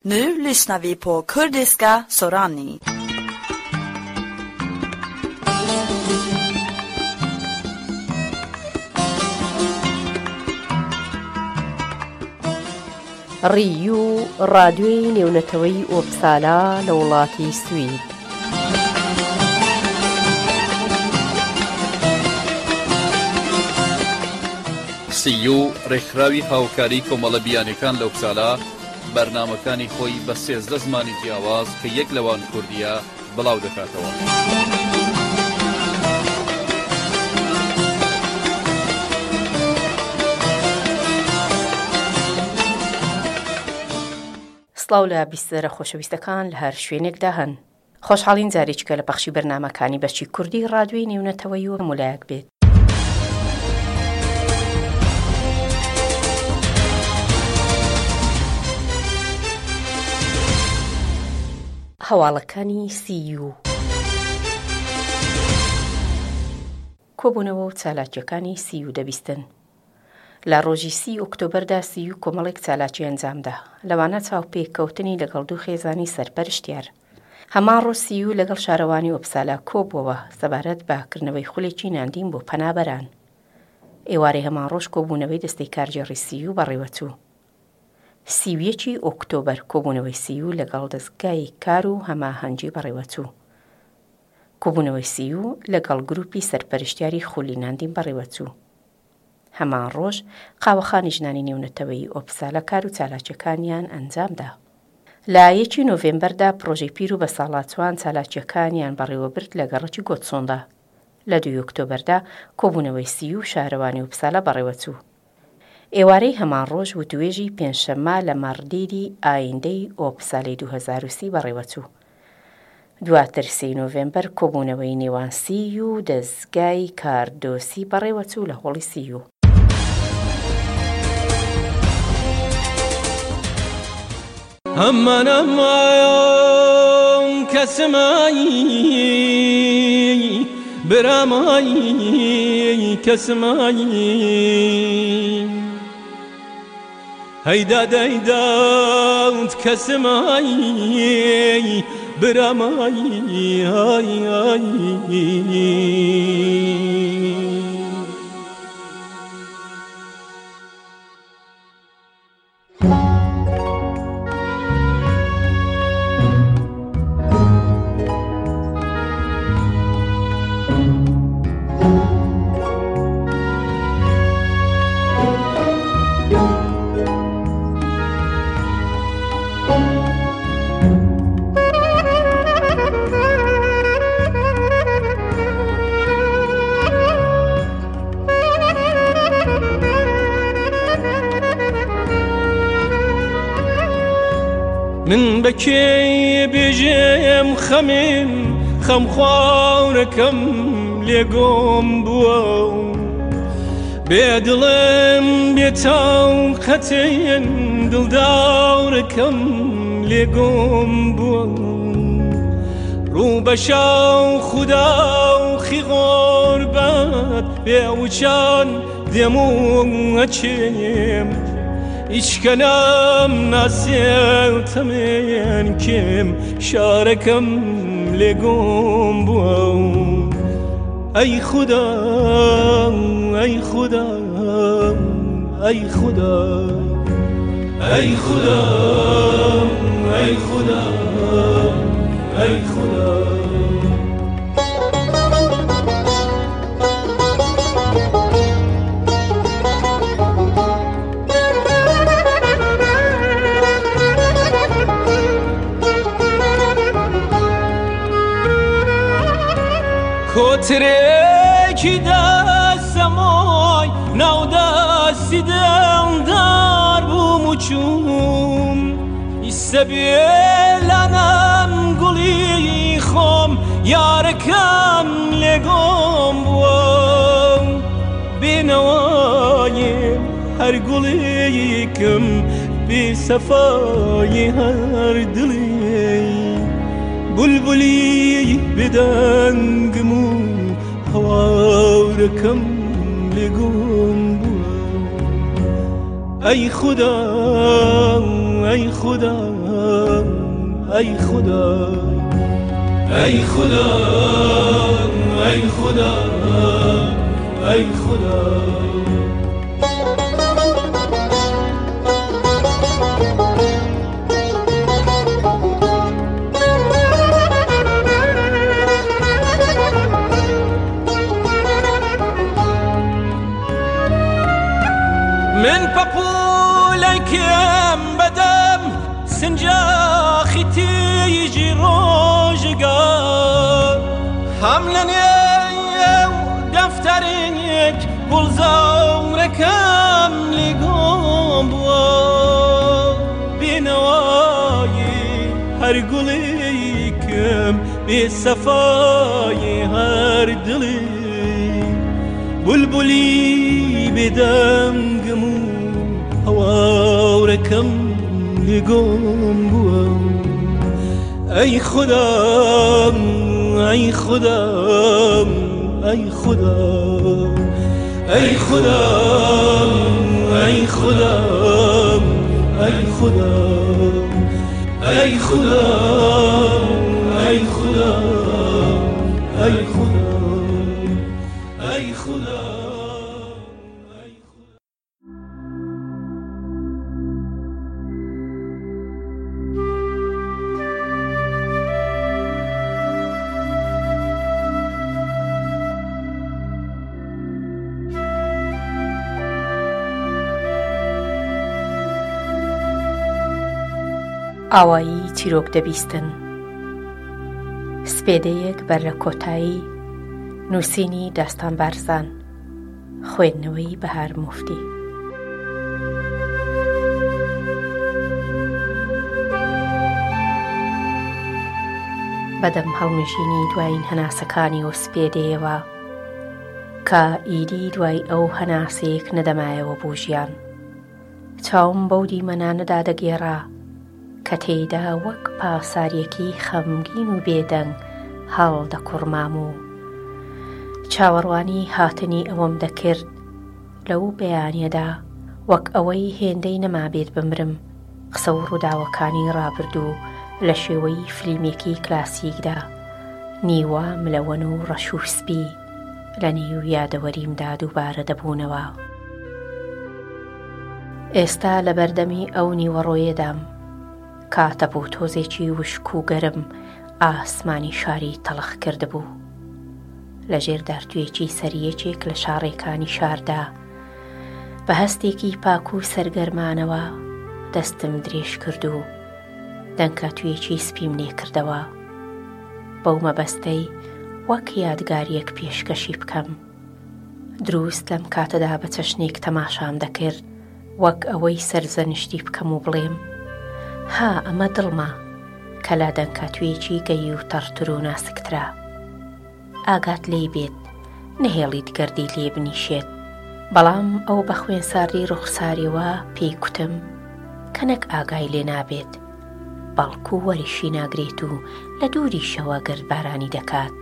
Nu lyssnar vi på kurdiska Sorani. ریو ڕادیۆی نێونەتەوەی ئۆپسالا لە وڵاتی سوید. سیو ڕێکخراوی هاوکاری کۆمەڵە بیانەکان لە ئۆپسالا بەرنامەکانی خۆی بە 13 زمانی جیاواز کە یەک لەوان کوردیە بڵاو دەکاتەوە. سڵاو لە بیستەرە خۆشەویستەکان لە هەر شوێنێکدا هەن. خۆشحاڵین جارێککە لە بەخشی بەرنامەکانی بەشی کوردی ڕادیۆی نێونەتەوەی و مولایەک بێت. هەواڵەکانی سیو کۆبوونەوە و چالاکیەکانی سیو دەبیستن. لە ڕۆژی 30 ئۆکتۆبەردا سیو کۆمەڵێک چالاکی ئەنجامدا، لەوانە چاوپێککەوتنی لەگەڵ دوو خێزانی سەرپەرشتیار. هەمان ڕۆژ سیو لەگەڵ شارەوانی ئۆپسالا کۆبووەوە سەبارەت بەکردنەوەی خولێکی ناندین بۆ پەنابەران. ئێوارەی هەمان ڕۆژ کۆبوونەوەی دەستەی کارگێڕی سیو بەڕێوەچوو. 31 ئۆکتۆبەر کۆبوونەوەی سیو لەگەڵ دەستگای کار و هەماهەنگی بەڕێوەچوو. کۆبوونەوەی سیو لەگەڵ گروپی سەرپەرشتیاری خولی ناندین بەڕێوەچوو. هەمان ڕۆژ قاوەخانی ژنانی نێونەتەوەی ئۆپسالا کار و چالاکیەکانیان ئەنجامدا. لە 1 نۆڤێمبەردا پرۆژەی پیر و بە ساڵاتوان چالاکیەکانیان بەڕێوەبرد لە گەڕەکی گۆچۆندا. لە 2 ئۆکتۆبەردا کۆبوونەوەی سیو شارەوانی ئۆپسالا بەڕێوەچوو. ئێوارەی هەمان ڕۆژ و دوێژی پێنجشەممە لە مەڕدیری ئایندەی ئۆپسالی 2030 بەڕێوەچوو. دواتر 3 نۆڤێمبەر کۆبوونەوەی نێوان سیو و دەستگای کاردۆسی بەڕێوەچوو لە هۆڵی سیو. هەمان ئەمایۆم کەسمایی برامایی کەسمایی هەیدا دەیداوت کەسمایی برامایی من بەکێ بێژێم خەمێم خەمخوارەکەم لێگۆم بووە بێدڵێم بێتاوقەتێن دڵداڕەکەم لێگۆم بووە ڕوو بەشاو خودا و خیغۆربەت بێوچان دێم و ئەچێم ئیچکەنام ناسێتەمێن کێم شارەکەم لێگۆم بووە ئەی خودا ئەی خودا ئەی خودا ئەی خودا ئەی خودا ئەی خودا کۆترێکی دەسەمۆی ناودەستی دڵدار بووم و چووم ئیسە بێلانەم گوڵی خۆم یارەکەم لێگۆم بووە بێنەوەیێ هەر گوڵێکم بێسەفای هەر دڵێ بولبولی بدەنگم و هەواورەکەم لێگۆم بووە ئەی خودا ئەی خودا ای خدا ای خدا ای خدا ای خدا من پپولکم بدم سنجاخی تیجی روزگار حملنی دفترینک بلزارکم لگم بوا بینوایی هر گلیکم بی صفای هر دلی بلبلی بدمگمون هوارکم لگم بوا ای خدا ای خدا ای خدا ای خدا ای خدا ای خدا ای خدا ای خدا ای خدا ای خدا ئاوایی چیرۆک دەبیستن سپێدەیەک بەر لە کۆتایی نووسینی داستان بارزان خوێندنەوەی بەهار موفتی بەدەم هەڵمژینی دوایین هەناسەکانی و سپێدەیەوە کە ئیدی دوای ئەو هەناسەیەک نەدەمایەوە بۆ ژیان چاوم بەو دیمەنانەدا دەگێڕا کە تێیدا وەک پاساریەکی خەمگین و بێدەنگ هەڵ دەکوڕمام و چاوەڕوانی هاتنی ئەوەم دەکرد لەو بەیانیەدا وەک ئەوەی هێندەی نەمابێت بمرم قسە و ڕووداوەکانی ڕابردوو لە شێوەی فلیمێکی کلاسیکدا نیوە ملەوەن و ڕەش و سپی لە نێو یادەوەریمدا دووبارە دەبوونەوە ئێستا لە بەردەمی ئەو نیوەڕۆیەدام کاتە بۆ تۆزێکی وشک و گەرم ئاسمانی شاری تەڵخ کردبوو لە ژێر دارتوێکی سەریەکێک لە شاڕێکانی شاردا بە هەستێکی پاک و سەرگەرمانەوە دەستم درێژ کرد و دەنکە توێکی سپیم لێ کردەوە بەو مەبەستەی وەک یادگاریەک پێشکەشی بکەم دروست لەم کاتەدا بە چەشنێک تەماشام دەکرد وەک ئەوەی سەرزەنشتی بکەم و بڵێم ها ئەمە دڵمە کە لا دەنکە توێکی گەی و تەڕتر و ناسکترا ئاگات لێی بێت نەهێڵیت گەردی لێ بنیشێت بەڵام ئەو بە خوێنساری ڕوخساریەوە پێی کوتم کە نەک ئاگای لێ نابێت بەڵکو وەریشی ناگرێت و لە دووریشەوە گەردبارانی دەکات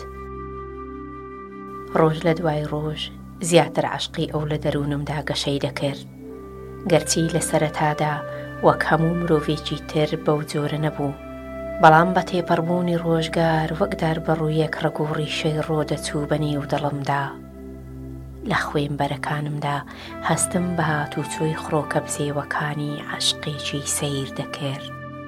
ڕۆژ لە دوای ڕۆژ زیاتر عەشقی ئەو لە دەروونمدا گەشەی دەکرد گەرچی لە سەرەتادا وەک هەموو مرۆڤێکی تر بەو جۆرە نەبوو بەڵام بە تێپەڕبوونی ڕۆژگار وەکدار بەڕوویەک ڕەگ و ڕیشەی ڕۆدەچوو بە نێو دڵمدا لە خوێنبەرەکانمدا هەستم بە هاتووچۆی خڕۆکە بزێوەکانی عەشقێکی سەیر دەکرد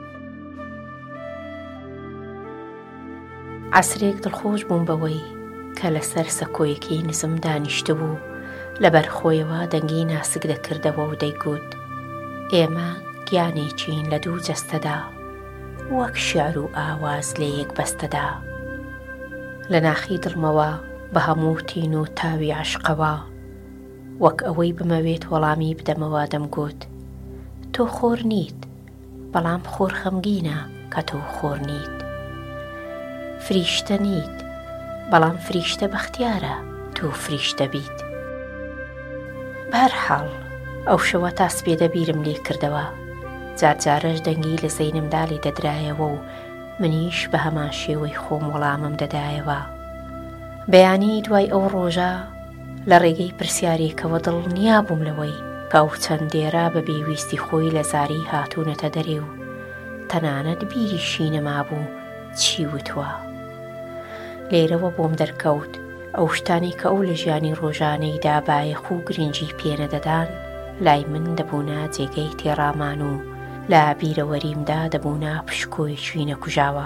عەسرێک دڵخۆش بووم بەوەی کە لەسەر سەکۆیەکی نزم دانیشتە بوو لەبەر خۆیەوە دەنگی ناسک دەکردەوە و دەیگوت ئێمە گیانێکین لە دوو جەستەدا وەک شیعر و ئاواز لە یەک بەستەدا لە ناخی دڵمەوە بە هەموو تین و تاوی عەشقەوە وەک ئەوەی بمەوێت وەڵامی بدەمەوە دەمگوت تۆ خۆر نیت بەڵام خۆر خەمگینە کە تۆ خۆر نیت فریشتە نیت بەڵام فریشتە بەختیارە تۆ فریشتە بیت بەهەرحاڵ ئەو شەوە تا سپێدە بیرم لێ کردەوە جارجارەش دەنگی لە زەینمدا لێ دەدرایەوە و منیش بە هەمان شێوەی خۆم وەڵامم دەدایەوە بەیانی دوای ئەو ڕۆژە لە ڕێگەی پرسیارێکەوە دڵنیا بووم لەوەی کە ئەو چەندێرە بە بێویستی خۆی لە زاری هاتوونەتە دەرێ و تەنانەت بیریشی نەمابوو چی وتووە. لێرەوە بۆم دەرکەوت ئەو شتانی کە ئەو لە ژیانی ڕۆژانەیدا بایەخ و گرنگی پێنەدەدان لای من دەبوونە جێگەی تێڕامان و لە بیرەوەریمدا دەبوونە پشکۆیەکی نەکوژاوە.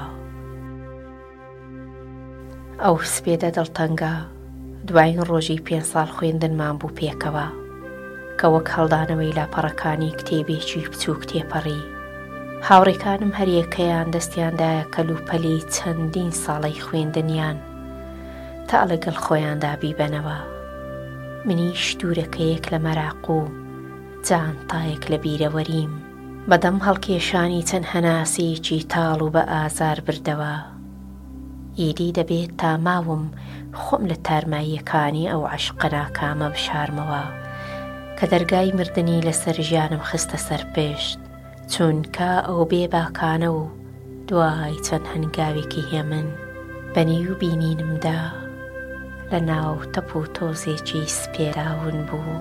ئەو سپێدە دڵتەنگە دوایین ڕۆژی 5 ساڵ خوێندنمان بوو پێکەوە کە وەک هەڵدانەوەی لاپەڕەکانی کتێبێکی بچووک تێپەڕی. هاوڕێکانم هەریەکەیان دەستیاندایە کەلوپەلی چەندین ساڵەی خوێندنیان تا لەگەڵ خۆیاندا بیبەنەوە. منیش دوورەکەیەک لە مەراق و جانتایەک لە بیرەوەریم بەدەم هەڵکێشانی چەند هەناسەیەکی تاڵ و بە ئازار بردەوە. ئیدی دەبێت تا ماوم خۆم لە تارماییەکانی ئەو عەشقە ناکامە بشارمەوە کە دەرگای مردنی لەسەر ژیانم خستە سەر پێشت، چونکە ئەو بێباکانە و دوای چەند هەنگاوێکی هێمن بەنی و بینینمدا لە ناو تەپ و تۆزێکی سپێراون بوو.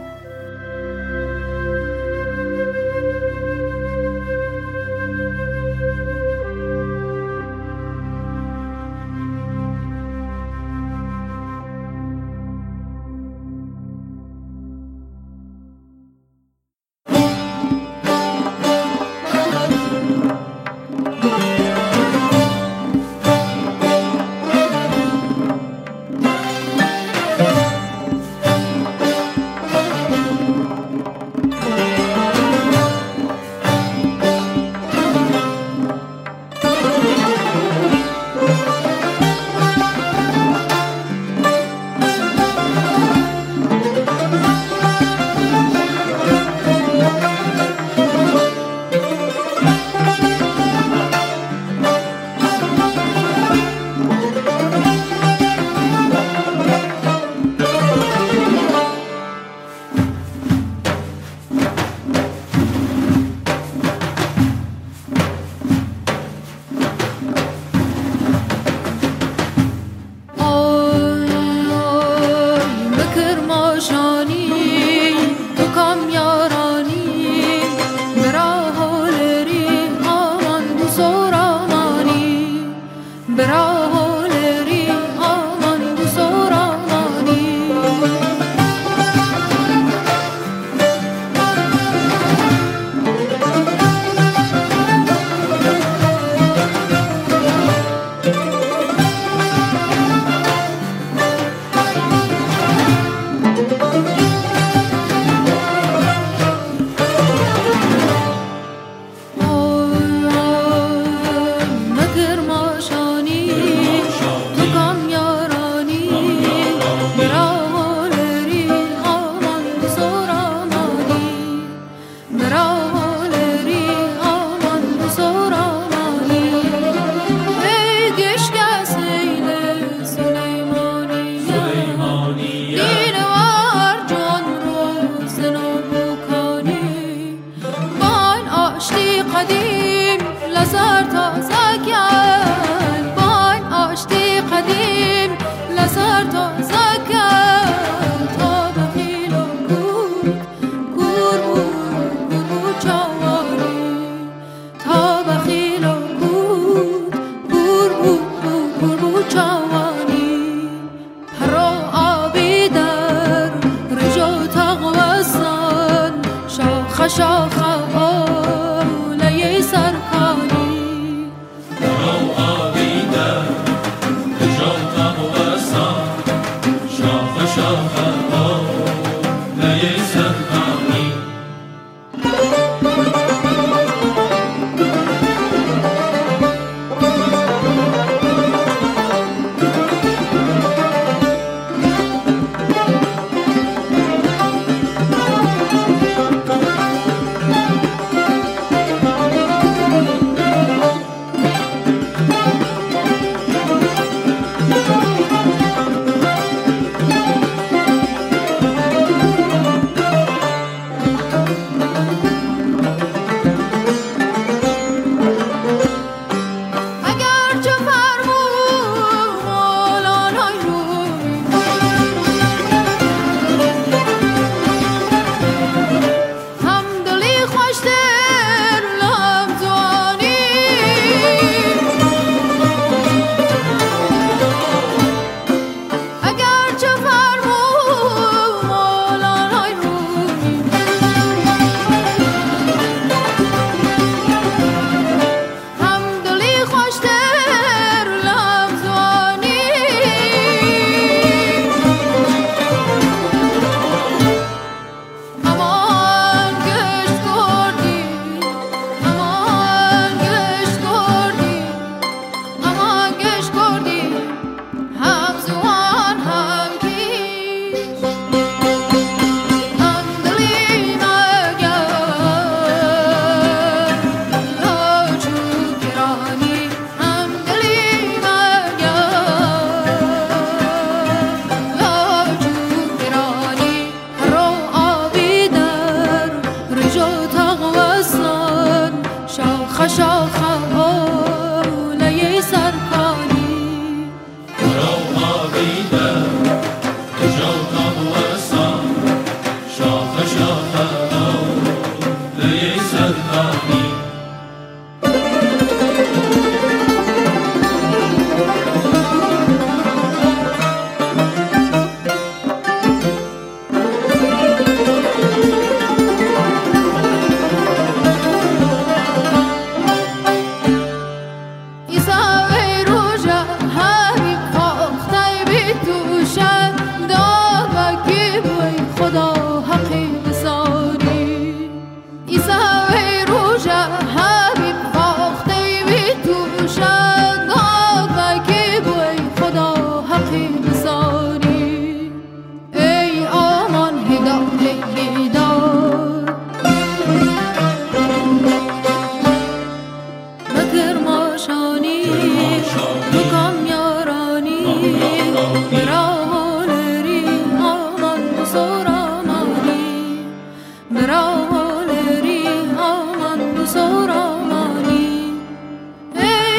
شاخ آله سرکانی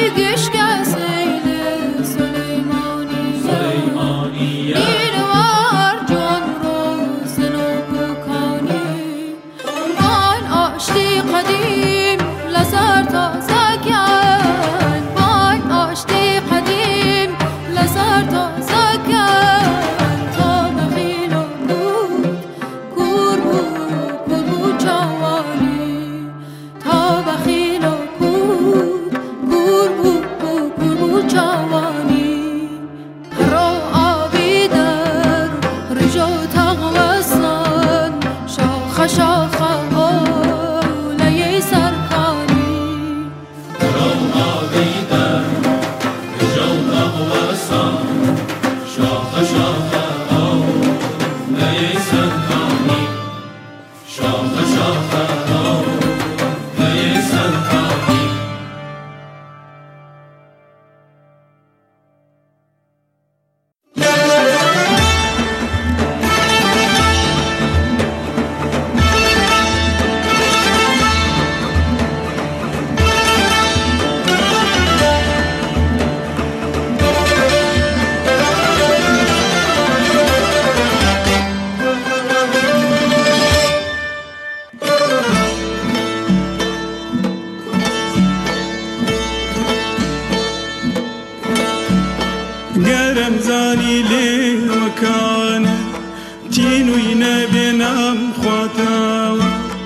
زاني لي وكان تينو ينبينا مخواتاوا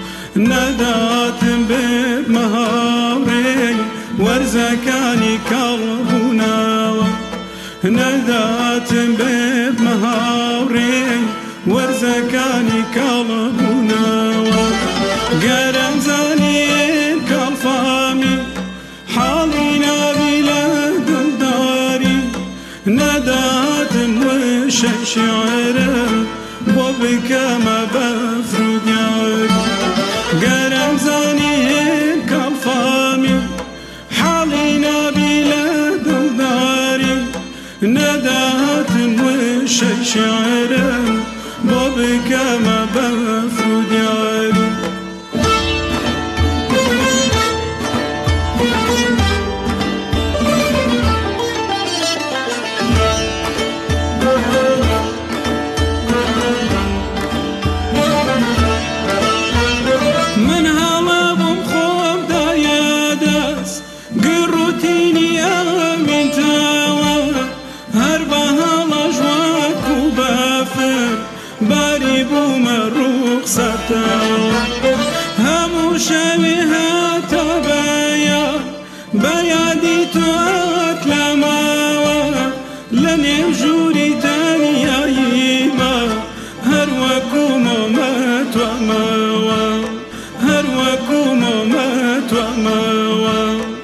ندات بمهاوري ورزكاني كالبوناوا ندات بمهاوري ورزكاني كالبوناوا قرم زاني كالفامي حالينا بلا دلداري ندات وش شعرم بوبك ما بفرد ياري قرم زاني كالفامي حالينا بلا دلداري ندات وش شعرم بوبك ما بفرد ياري همو شوي هاتا بيادي توات لماوا لن يمجوري تاني يايما هروكو مومات وماوا هروكو مومات وماوا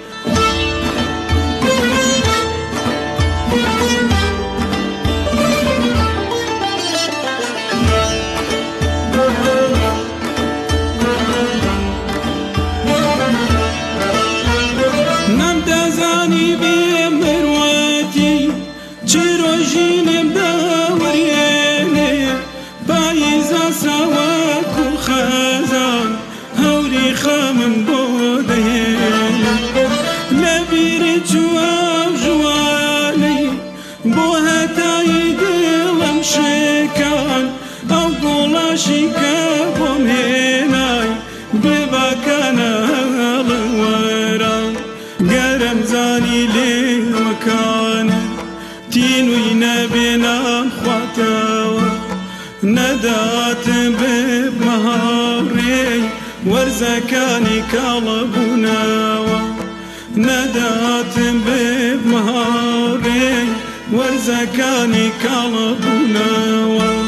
ندات بمهاري ورزكاني كالبوناوا ندات بمهاري ورزكاني كالبوناوا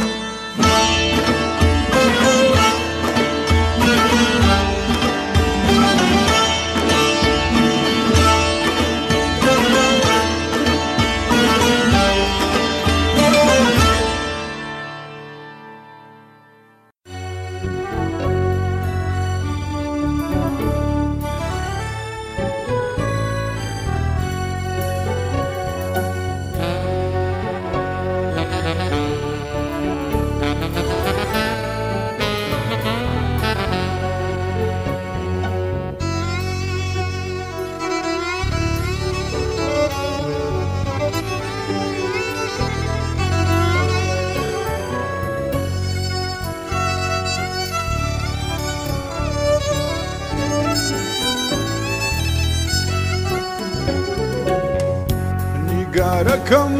نیگارەکەم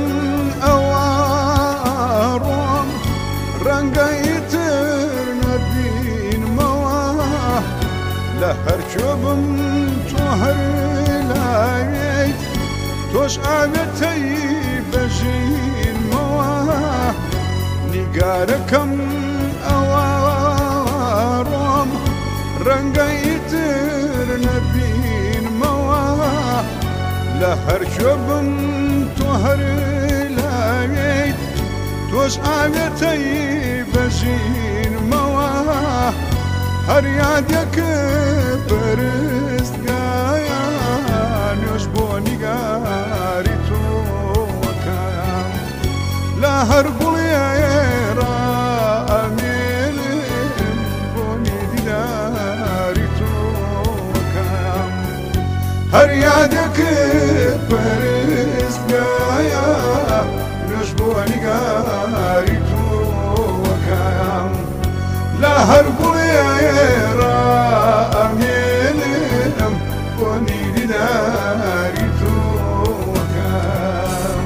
ئەوەڕۆم ڕەنگەیتر نەبینمەوە لە هەرکوێ بم تۆ هەر لاوێیت تۆش ئاوێتەی بەژینمەوە نیگارەکەم ئەوەڕۆم ڕەنگەیتر نەبینمەوە لە هەرکوێ بم تۆ هەر لاوێیت تۆش ئاوێتەی بەژینمەوە هەر یادێکە پەرستگایە نوێژ بۆ نیگاری تۆکەم لە هەر گوڵێرە ئەمێنم بۆنی دیداری تۆکەم هەر یادێکە پەرستگایە نوێژ بۆ نیگاری تۆکەم لە هەر گوڵێرە ئەمێنم بۆنی دیداری تۆکەم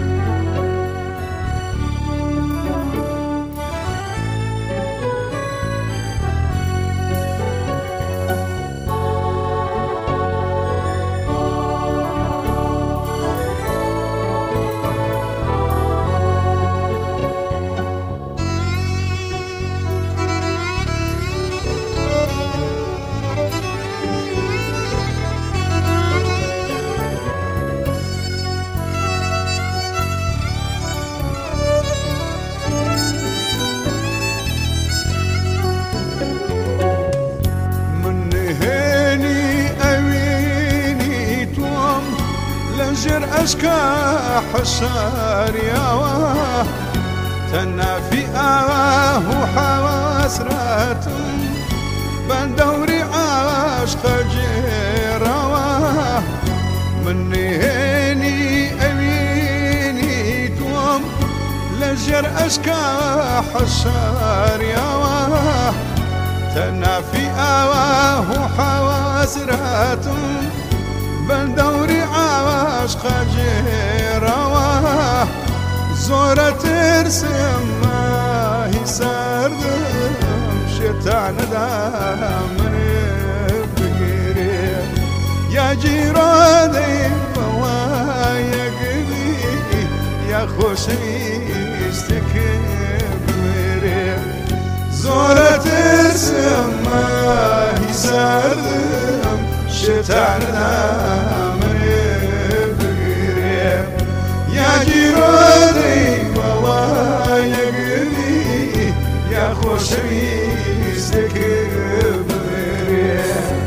ژێر ئەشکە حەشاریاوە تەنافی ئاواه و حەواسرەتم بەندەوری عاشقە جێراوە من نهێنی ئەوینی تۆم لە ژێر ئەشکە حەشاریاوە تەنافی ئاواه و حەواسرەتم بەندەوری عاشقە جێراوە زۆرە ترسم ماهی سەردم شێتانەدا منێ بگیرێ یا جیرۆدەی بەوایەگری یا خۆشەویستێکێ بوێرێ زۆرە ترسم ماهی سەردم شێتانەدا منێ بگیرێ یا گیرۆدەی بەوایەگری یا خۆشەویستێکێ بوێرێ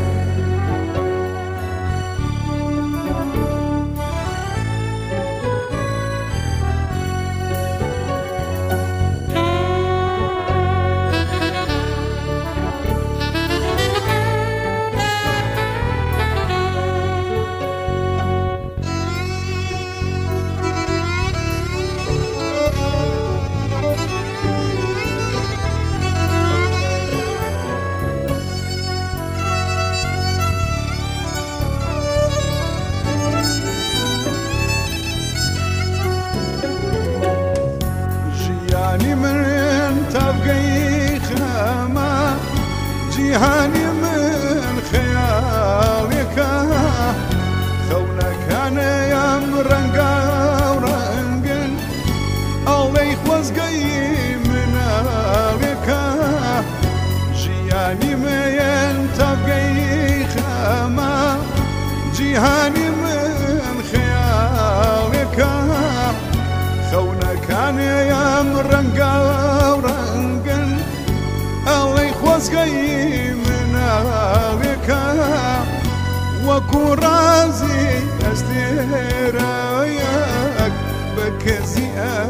جیهانی من خەیاڵێکە خەونەکانەیەم ڕەنگە و ڕەنگن ئەڵەی خۆزگەی مناڵێکە ژیانی مەیەن تەبگەی خەمە جیهانی من خەیاڵێکە خەونەکانەیەم ڕەنگە و ڕەنگن ئەڵەی خۆزگەی مناڵێکە وەکو ڕازی ئەستێرەیەک بە کەزی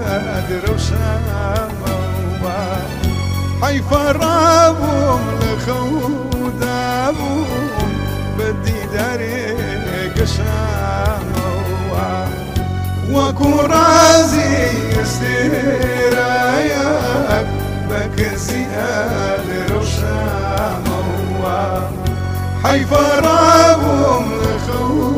ئەدرەوشەمەوە حەیفە ڕابووم لە خەودا بووم بە دیدارێ گەشەمەوە وەکو ڕازی ئەستێرەیەک بە کەزی ئەدرەوشەمەوە حەیفە ڕابووم لە خەودا